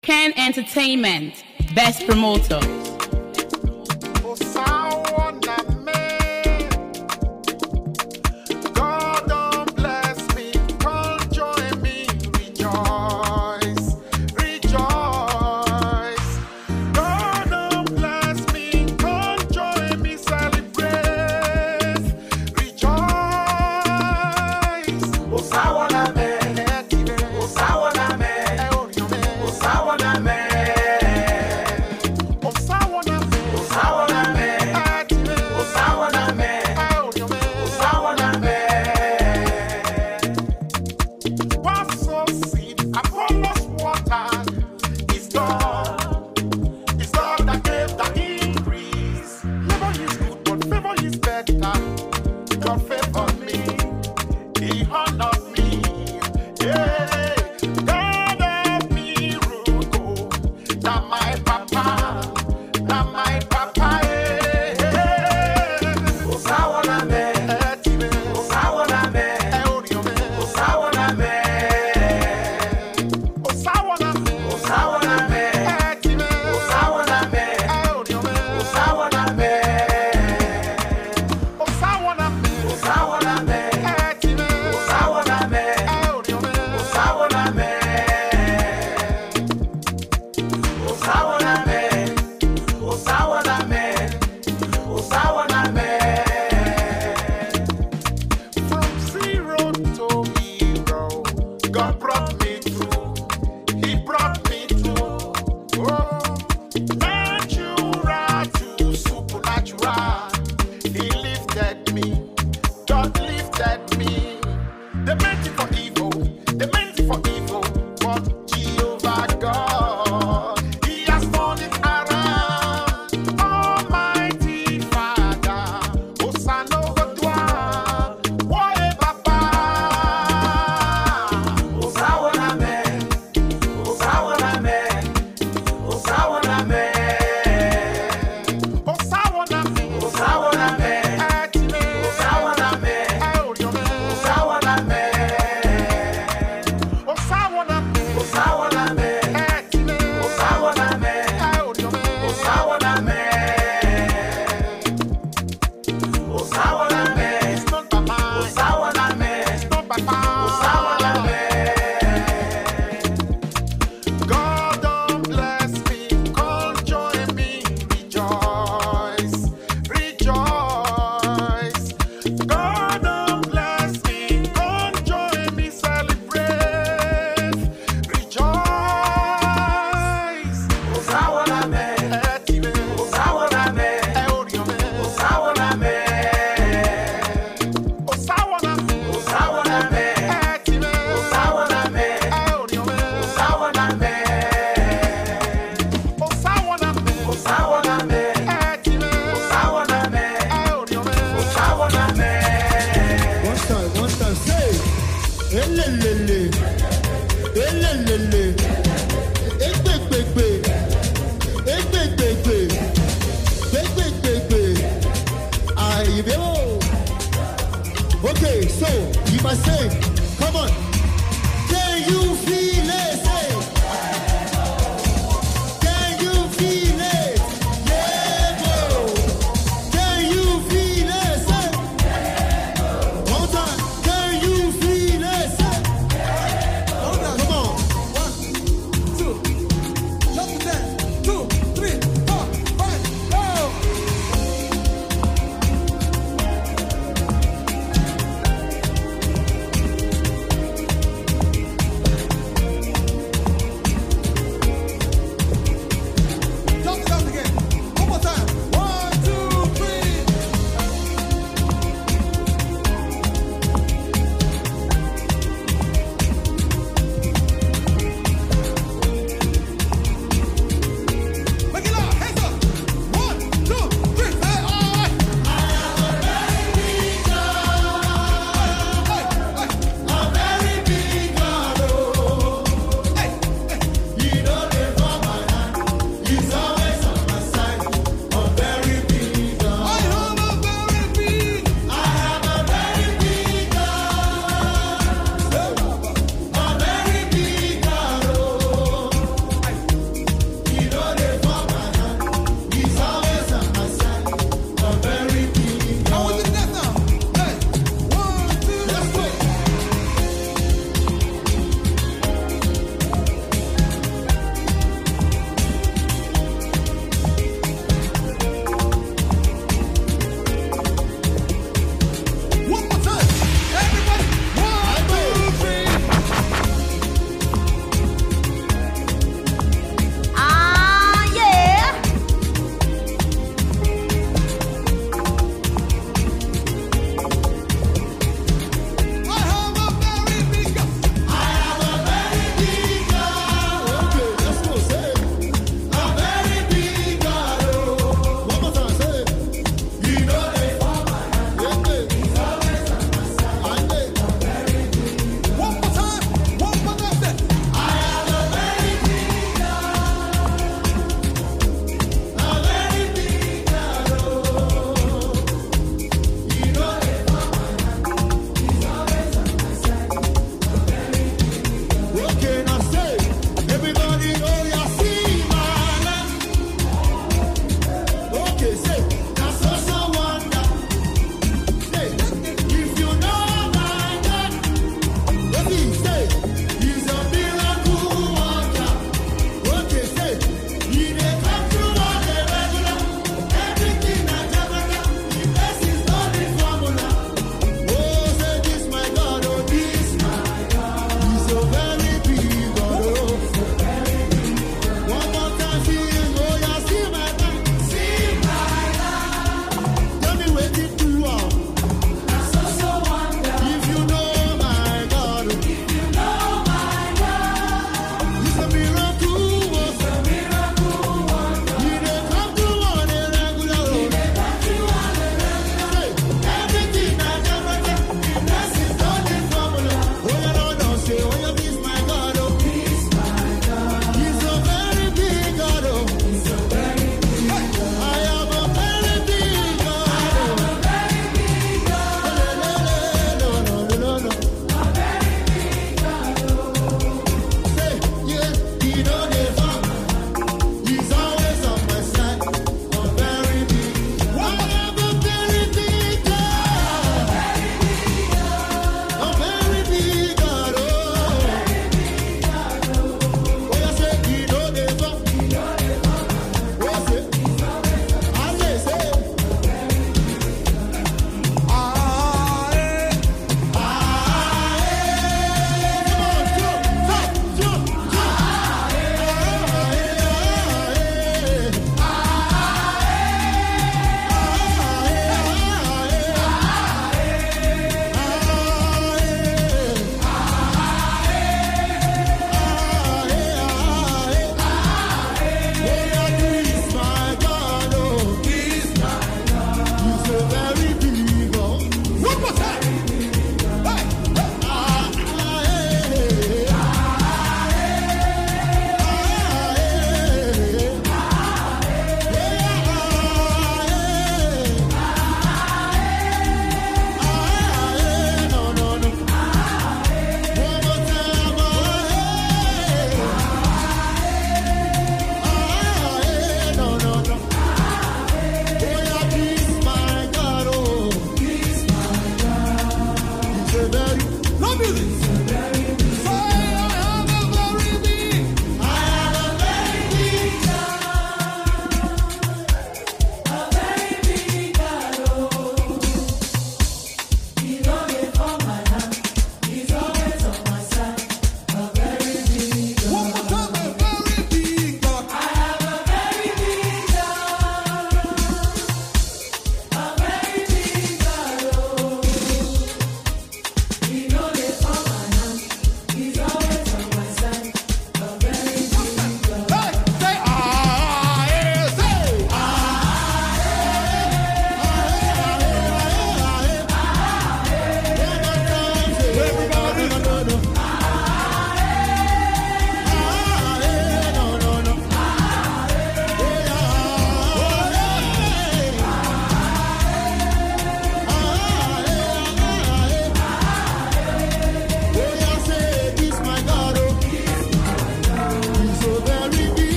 Ken Entertainment, best promoter.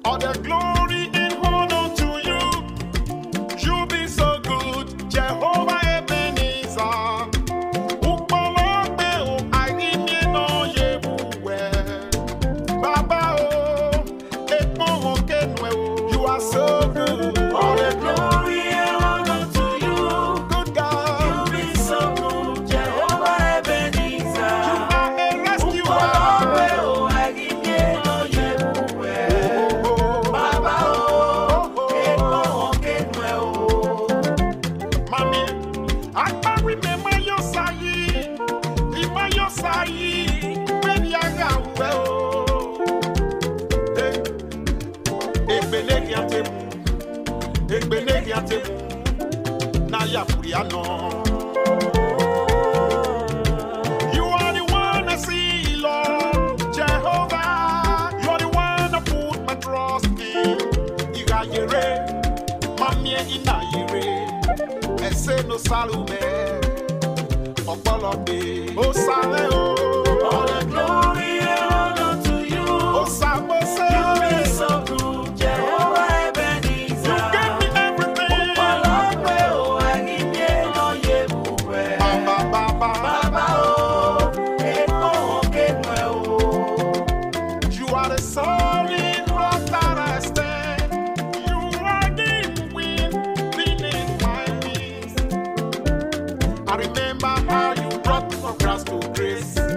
All the glory and honor to you. You've been so good, Jehovah Ebenezer. Upolope o aginye no yebuwe. Baba o, ekmo okenwe o. You are so good. All the glory and honor to you. Good God. You've been so good, Jehovah Ebenezer. You are a rescuer. Upolope o aginye no yebuwe. Baba o, ekmo okenwe o. Mami, I remember your sayi, ima your sayi, baby I got well. Ekbenegi antemu, na ya puriano. You are the one I see, Lord Jehovah. You are the one I put my trust in. Iga yere, mami ina yere. Ese no salume, opolope, o sale o. All the glory and honor to you. O sabose, you've been so good, Jehovah Ebenezer. You gave me everything. Opolope o aginye no yebuwe. Baba, Baba o, ekmo okenwe o. You are the solid rock that I stand. You are the wind beneath my wings. I remember how you brought me from grass to grace.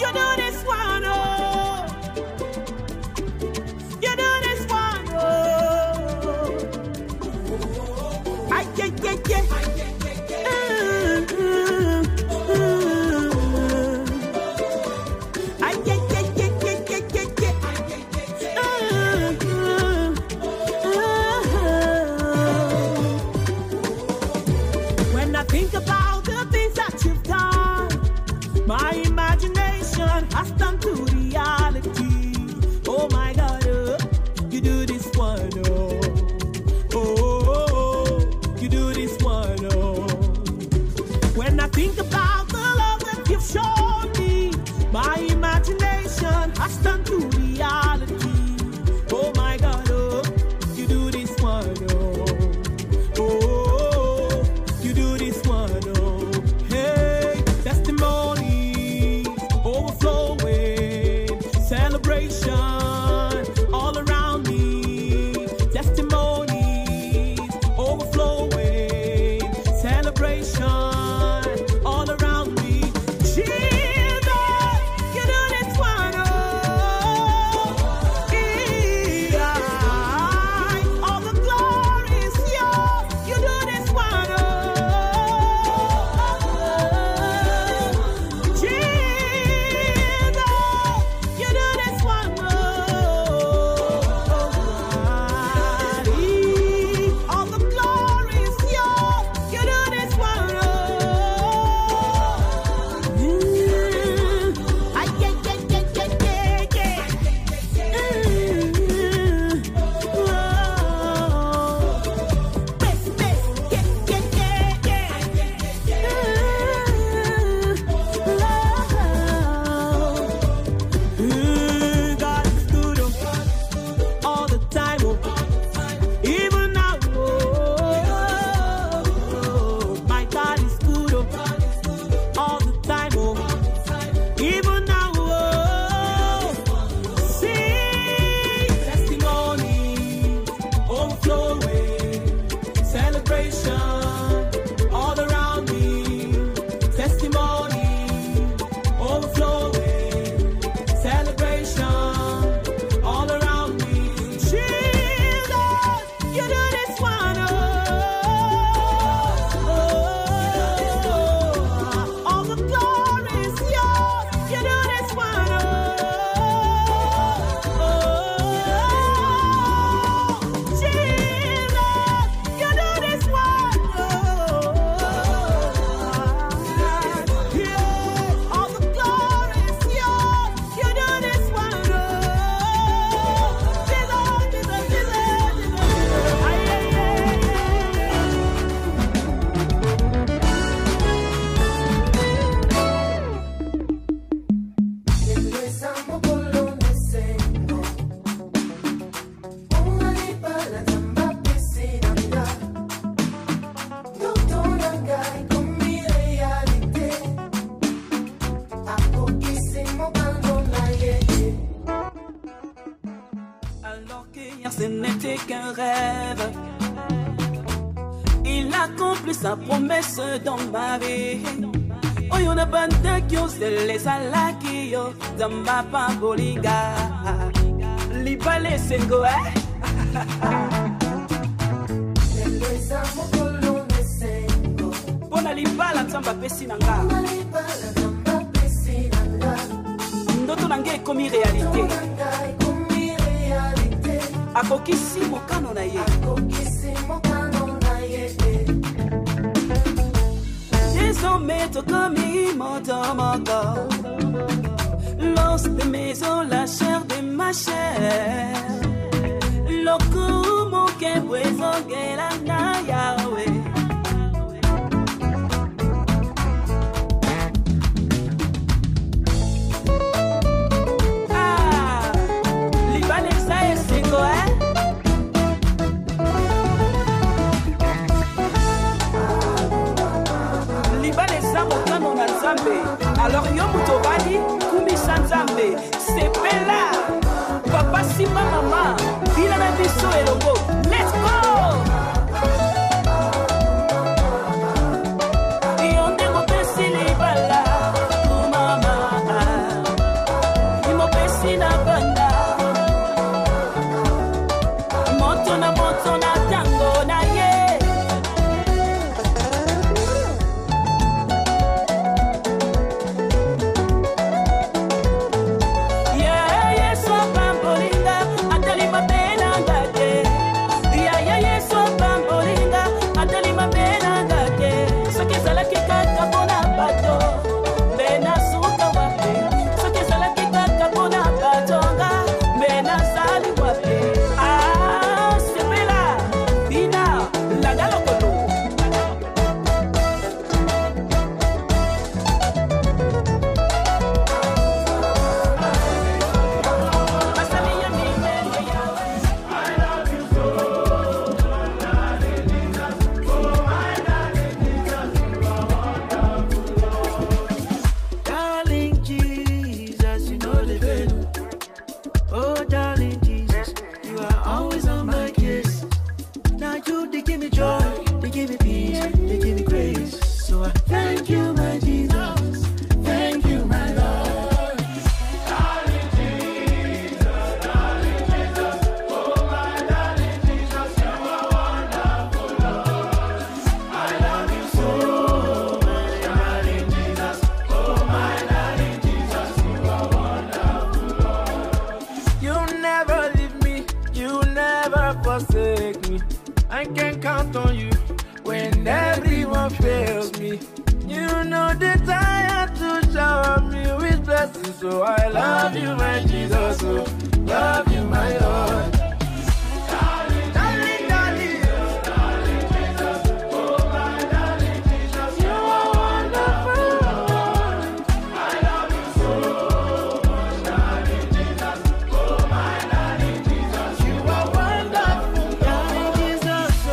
ce n'était qu'un rêve. Il accomplit sa promesse dans ma vie. Oh, yon a bande qui ose les alaki yo. Zamba pambolinga. Libale sengo, Bona libala nzamba pesi nanga. Ndoto nange komi réalité. Akokisi mokano na ye. Désormais tokomi motomoko. L'os de mes os, la chair de ma chair. Loku moke bwezongela na yawe. Alors yo mutobali kumi sanzambe sepela papa simba mama bila na biso elongo. Let's go. Yonde ko pesi libala mama I can count on you when everyone fails me. You know that I had to shower me with blessings, so I love you, my Jesus, oh, love you, my Lord. Darling, darling, darling, darling Jesus, oh my darling Jesus, you are wonderful. I love you so much, darling Jesus, oh my darling Jesus, you are wonderful, darling Jesus, oh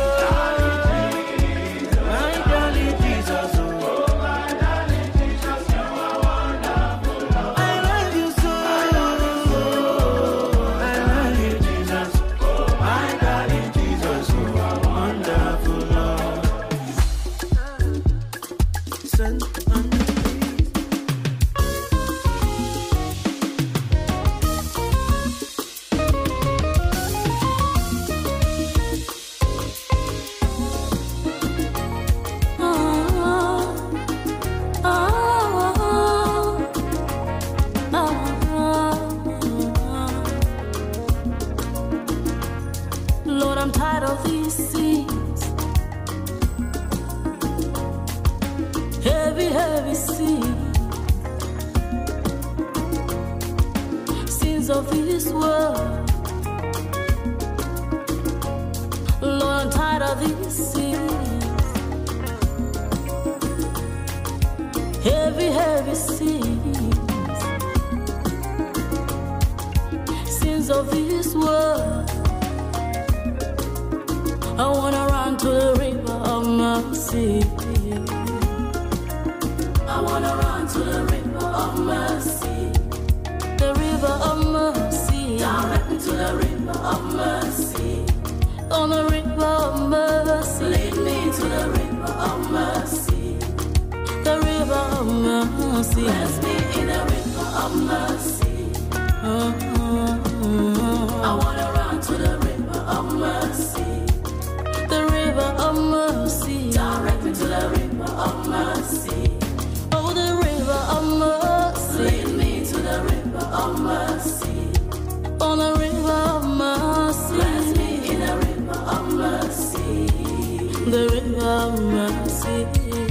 my darling Jesus, oh. Lord, I'm tired of these scenes, heavy, heavy scenes, scenes of this world. Lord, I'm tired of these scenes, heavy, heavy scenes, scenes of this world. I wanna run to the river of mercy. I wanna run to the river of mercy. The river of mercy. Direct me to the river of mercy. On the river of mercy. Lead me to the river of mercy. The river of mercy. Bless me in the river of mercy. I wanna run to the river of mercy. The river of mercy. Direct me to the river of mercy. Oh, the river of mercy. Lead me to the river of mercy. On the river of mercy. Bless me in the river of mercy. The river of mercy.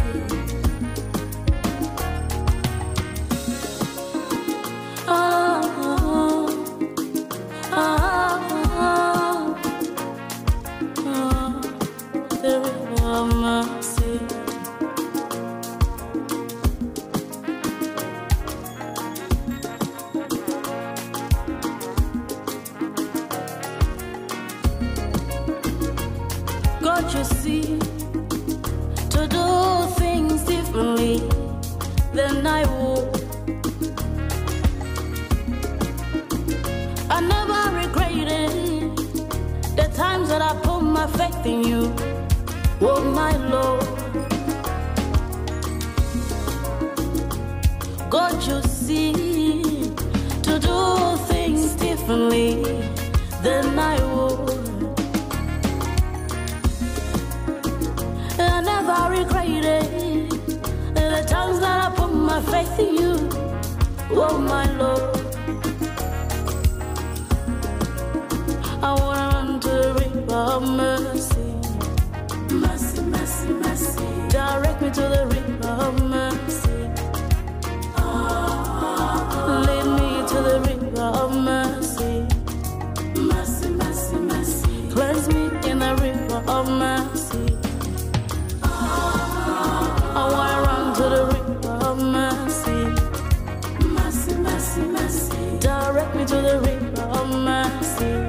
The river of mercy. God, you see, to do things differently than I would. I never regretted the times that I put my faith in you. Oh my Lord, God, you see, to do things differently than I would. I never regretted the times that I put my faith in you. Oh my Lord, I wanna run to the river of mercy. Mercy, mercy, mercy. Direct me to the river of mercy. Lead me to the river of mercy. Mercy, mercy, mercy. Cleanse me in the river of mercy. I wanna run to the river of mercy. Mercy, mercy, mercy. Direct me to the river of mercy.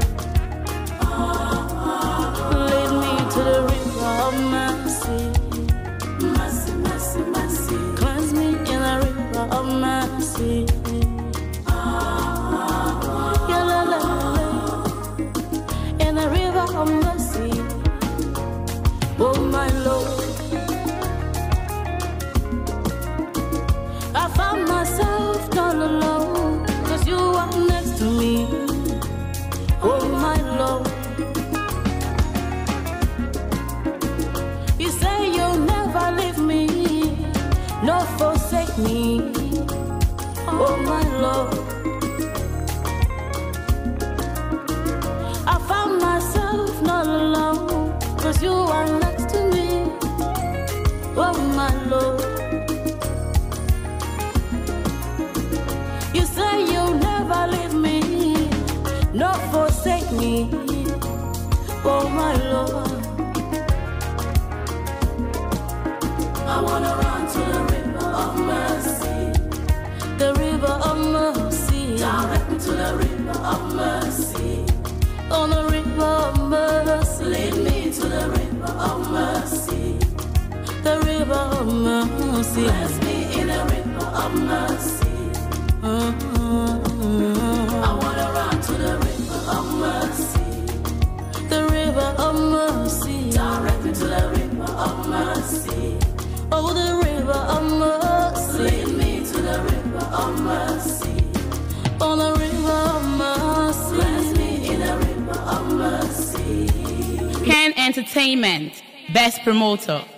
Lead me to the river of mercy. Mercy, mercy, mercy. Cleanse me in the river of mercy. In the river of mercy. Oh my Lord, I found myself not alone, 'cause you are next to me. Oh my Lord, you say you'll never leave me, nor forsake me. Oh my Lord, never leave me, nor forsake me, oh my Lord. I wanna run to the river of mercy, the river of mercy. Direct me to the river of mercy, on the river of mercy. Lead me to the river of mercy, the river of mercy. Bless me in the river of mercy. I wanna run to the river of mercy, the river of mercy. Direct me to the river of mercy, oh the river of mercy. Lead me to the river of mercy, on the river of mercy. Bless me in the river of mercy. Ken Entertainment, best promoter.